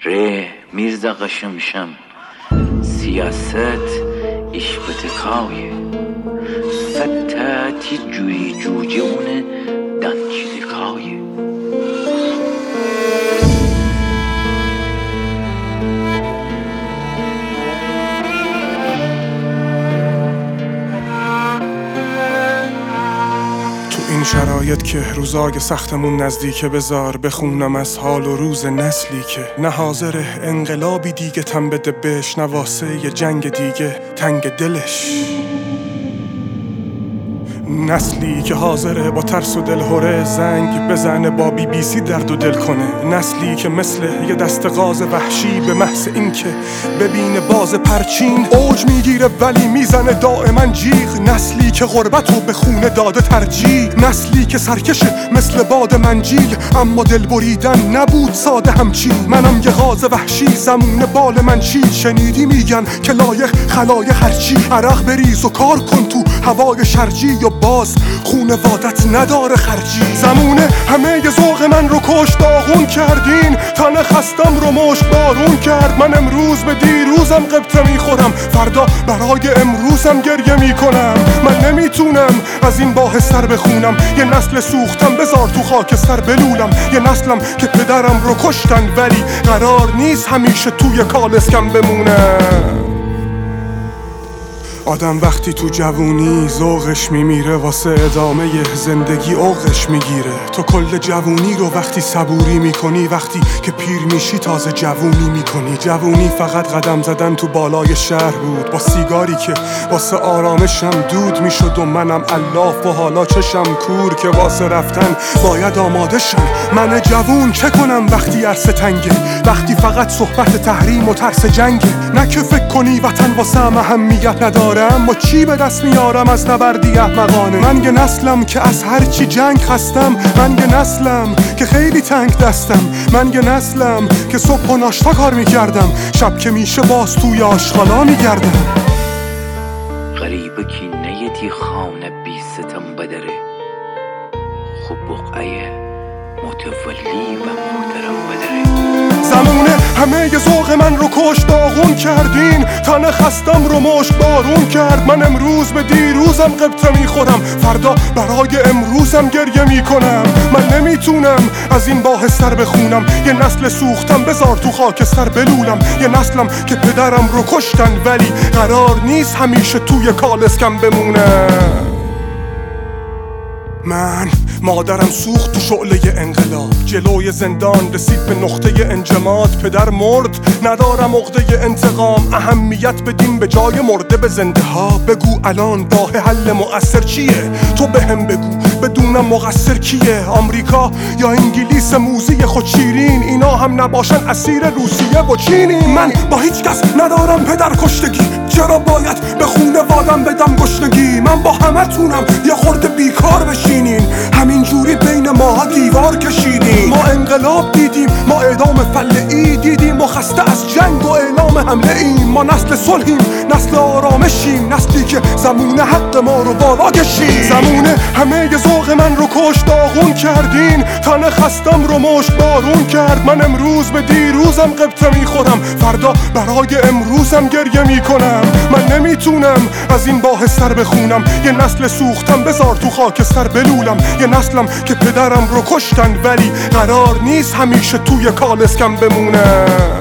ره میرزا قشمشم سیاست iş بتکایه فتاتی جوی جوجه اونه دنچیدکایه این شرایط که روزای سختمون نزدیکه بذار بخونم از حال و روز نسلی که نه حاضره انقلابی دیگه تن بده بهش، نه واسه یه جنگ دیگه تنگ دلش، نسلی که حاضره با ترس و دلهوره زنگ بزنه با BBC درد و دل کنه، نسلی که مثل یه دست غاز وحشی به محض این که ببینه باز پرچین اوج میگیره ولی میزنه دائما جیغ، نسلی که غربتو به خونه داده ترجیح، نسلی که سرکشه مثل باد منجیل اما دل بریدن نبود ساده همچین، منم یه غاز وحشی زمون بال من چید، شنیدی میگن که لایق خلایق هرچی، عرق بریز و کار کن تو هوای شرجی یا باز خونوادت نداره خرجی، زمونه همه ی ذوق من رو کش داغون کردین، تن خستم رو مشت بارون کرد، من امروز به دیروزم قبطه میخورم فردا برای امروزم گریه میکنم، من نمیتونم از این باحث سر بخونم، یه نسل سوختم بذار تو خاکستر بلولم، یه نسلم که پدرم رو کشتن ولی قرار نیست همیشه توی کالسکم بمونم. آدم وقتی تو جوونی ذوقش میمیره واسه ادامه زندگی اوقش میگیره، تو کل جوونی رو وقتی صبوری میکنی وقتی که پیر میشی تازه جوونی میکنی، جوونی فقط قدم زدن تو بالای شهر بود با سیگاری که واسه آرامشم دود میشد و منم الاف و حالا چشم کور که واسه رفتن باید آماده شم، من جوون چه کنم وقتی عرصه تنگه، وقتی فقط صحبت تحریم و ترس جنگه، نه که فکر کنی وطن واسه اهمیت نداره اما چی به دست میارم از نبردی احمقانه، من یه نسلم که از هرچی جنگ خستم، من یه نسلم که خیلی تنگ دستم، من یه نسلم که صبح و ناشتا کار میکردم شب که میشه باز توی آشغالا میگردم. غریبه که نیتی خانه بی ستم بدره خوب بقعه متولی و محترم بدره، زمونه همه ی ذوق من رو کش داغون کردین، تن خستم رو مشت بارون کرد، من امروز به دیروزم قبطه میخورم فردا برای امروزم گریه میکنم، من نمیتونم از این باحث سر بخونم، یه نسل سوختم بذار تو خاکستر بلولم، یه نسلم که پدرم رو کشتن ولی قرار نیست همیشه توی کالسکم بمونم. من مادرم سوخت تو شعله انقلاب، جلوی زندان رسید به نقطه انجماد، پدر مرد ندارم عقده انتقام، اهمیت بدیم به جای مرده به زنده ها، بگو الان راه حل مؤثر چیه، تو بهم بگو بدونم مقصر کیه، آمریکا یا انگلیس موزی خود شیرین، اینا هم نباشن اسیر روسیه و چینی، من با هیچ کس ندارم پدر کشتگی، چرا باید به خونوادم بدم گشنگی، من با همتونم یه خورده بیکار بشینین، همین جوری بین ما دیوار کشیدیم، ما انقلاب دیدیم، ما اعدام فلعی دیدیم و خسته از جنگ و اعلام حمله ایم، ما نسل صلحیم، نسل آرامشیم، نسلی که زمونه حق ما رو بالا کشیم، زمونه همه ی ذوق من رو کش داغون کردین، تن خستم رو مشت بارون کرد، من امروز به دیروزم قبطه میخورم فردا برای امروزم گریه میکنم، من نمیتونم از این باحث سر بخونم، یه نسل سوختم بذار تو خاکستر بلولم، یه نسلم که پدرم رو کشتن ولی قرار نیست همیشه توی کالسکم بمونم.